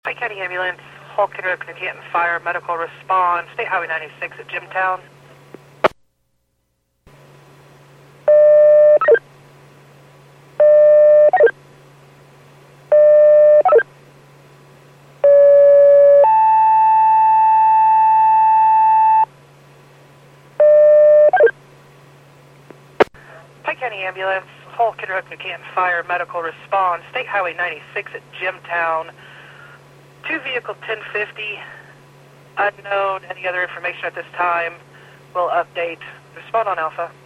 Pike County Ambulance, Hall Kidder, Canton Fire, Medical Response, State Highway 96 at Jimtown. Pike County Ambulance, Hall Kidder, Canton Fire, Medical Response, State Highway 96 at Jimtown. 2 vehicle 1050, unknown. Any other information at this time? We'll update. Respond on Alpha.